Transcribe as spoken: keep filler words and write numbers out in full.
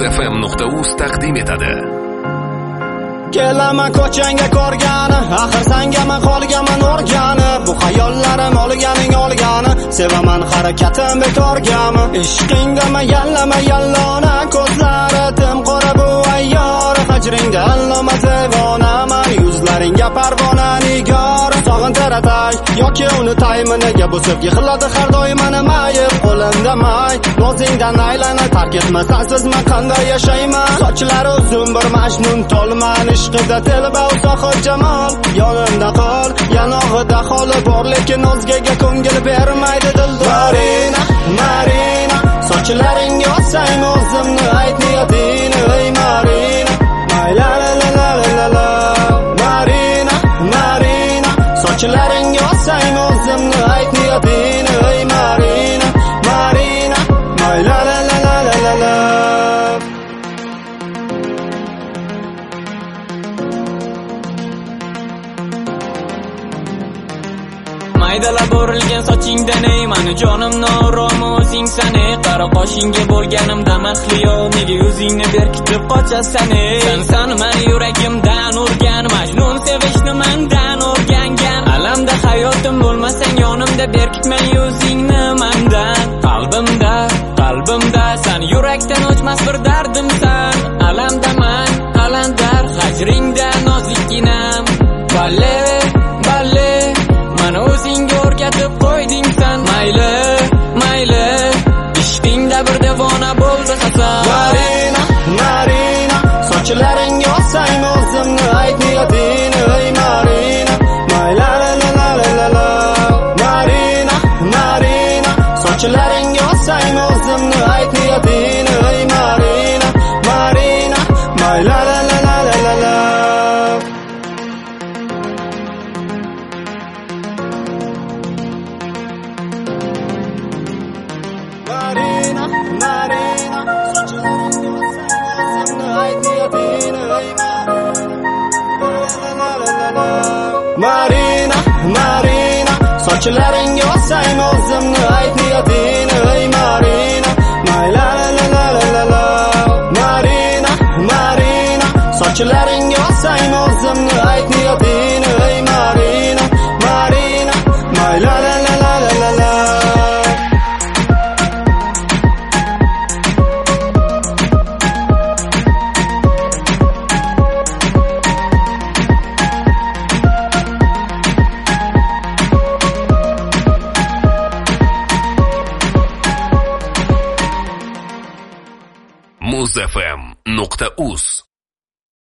muzfm nuqta uz taqdim etadi. Kelaman ko'changga ko'rgani, axir sangama qolgaman o'rgani. Bu xayollarim olganing olgani, sevaman harakatim bekorgami? Ishqingdama yallama yallona, ko'zlari tim qora bu ayyor. Hajringda alloma devonaman, yuzlaringga parvona nigor. Sog'intiratay yoki unutaymi, nega bu sevgi qiladi har doim meni mayib qo'limda may. Nozingdan aylanay, tark etma sensiz men qanday yashayman? Sochlari uzun bir majnun tolman, ishqida telba uzoq jamol. Yonimda qol, yanog'ida holi bor, lekin o'zgaga ko'ngil bermaydi dildor. Marina, Marina, sochlaringga osaymi o'zimni, ayt niyatingni ey Marina. Mayla la la la la la. Marina, Marina, sochlaringga osaymi o'zimni, ayt niyatingni ey Marina. Marina, mayla la la la la la. Maydalab o'rilgan sochingdan ey mani jonim norom o'zing sani. Qara qoshingga bo'lganimda mahliyo, nega yuzingni berkitib qochasan ey? Sensan meni yuragimdan urgan, majnun sevishni mendan o'rgangan. Alamda hayotim bo'lmasang yonimda, berkitma yuzingni mendan. Qalbimda, qalbimda sen yurakdan o'chmas bir dardimsan. Alamdaman, qalandar hajringda nozikginam. Balle, balle, mani o'zingga o'rgatib qo'yding sen. Mayli, mayli, ishqingda bir devona bo'ldi Hasan. Marina, Marina, sochlaringga osaymi o'zimni, ayt niyatingni ey Marina. Mayla la la la la la. Marina, Marina, sochlaringga osaymi o'zimni, ayt niyatingni ey Marina. Marina, mayla la la la la la. Marina, Marina, sochlaringga osaymi o'zimni, ayt niyatingni ey Marina. Marina, Marina, sochlaringga osaymi o'zimni, ayt niyatingni ey Marina. Mayla la la la la. Marina, Marina, sochlaringga osaymi o'zimni, ayt niyatingni ey Marina. Marina, mayla la la la la. muzfm nuqta uz